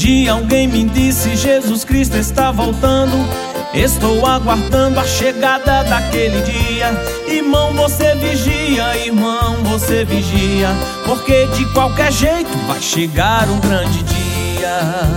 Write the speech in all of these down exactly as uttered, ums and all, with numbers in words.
dia alguém me disse: Jesus Cristo está voltando. Estou aguardando a chegada daquele dia. Irmão, você vigia, irmão, você vigia, porque de qualquer jeito vai chegar um grande dia.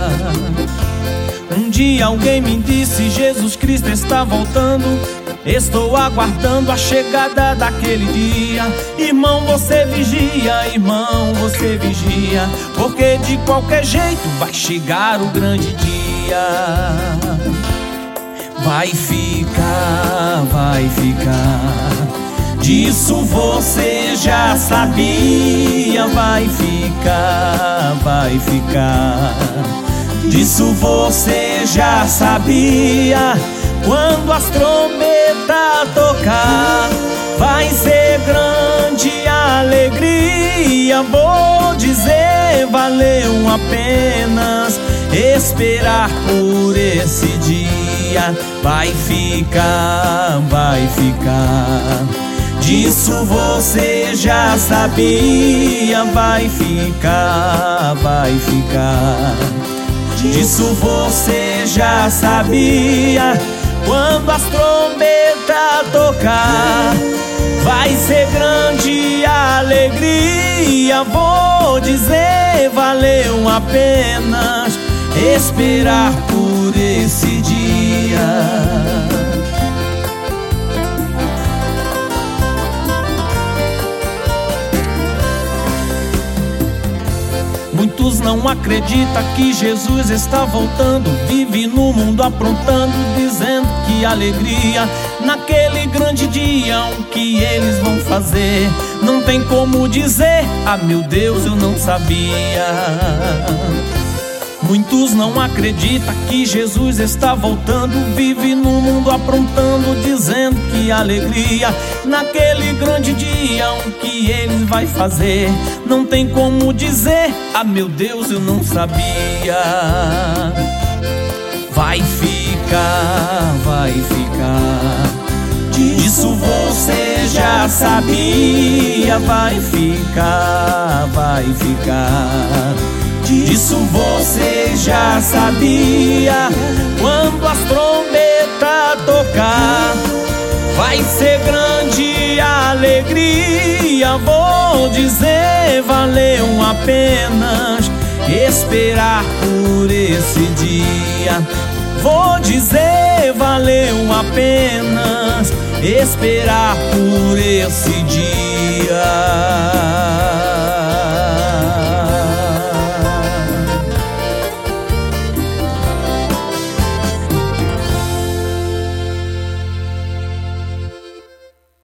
Um dia alguém me disse: Jesus Cristo está voltando. Estou aguardando a chegada daquele dia. Irmão, você vigia, irmão, você vigia, porque de qualquer jeito vai chegar o grande dia. Vai ficar, vai ficar, disso você já sabia. Vai ficar, vai ficar, disso você já sabia. Quando as trombetas tocar, vai ser grande a alegria. Vou dizer, valeu apenas esperar por esse dia. Vai ficar, vai ficar, disso você já sabia. Vai ficar, vai ficar, disso você já sabia. Quando as trombetas tocar, vai ser grande a alegria. Vou dizer, valeu apenas esperar por esse dia. Muitos não acreditam que Jesus está voltando. Vive no mundo aprontando, dizendo que alegria naquele grande dia. O que eles vão fazer? Não tem como dizer: ah, meu Deus, eu não sabia. Muitos não acreditam que Jesus está voltando. Vive no mundo aprontando, dizendo que alegria naquele grande dia. O que ele vai fazer? Não tem como dizer: ah, meu Deus, eu não sabia. Vai ficar, vai ficar, disso você já sabia. Vai ficar, vai ficar, disso você já sabia. Quando as trombetas tocar, vai ser grande a alegria. Vou dizer, valeu apenas esperar por esse dia. Vou dizer, valeu apenas esperar por esse dia.